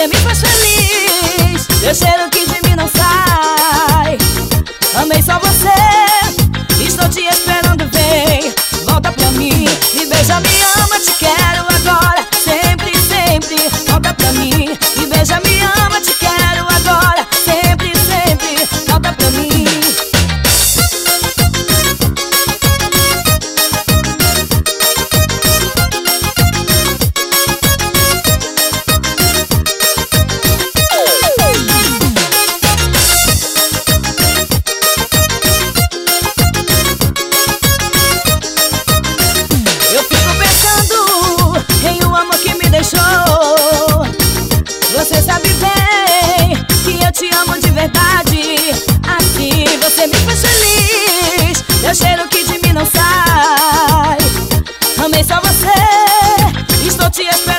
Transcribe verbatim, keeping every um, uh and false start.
me faz feliz. Teu cheiro que de mim não sai. Amei só você, estou te esperando, vem. Volta pra mim, me beija, me ama, te quero agora, sempre, sempre. Volta pra mim, me beija, me ama, te quero agora, sempre, sempre. Volta pra mim. Você sabe bem que eu te amo de verdade. Assim você me faz feliz. Teu cheiro que de mim não sai. Amei só você, estou te esperando.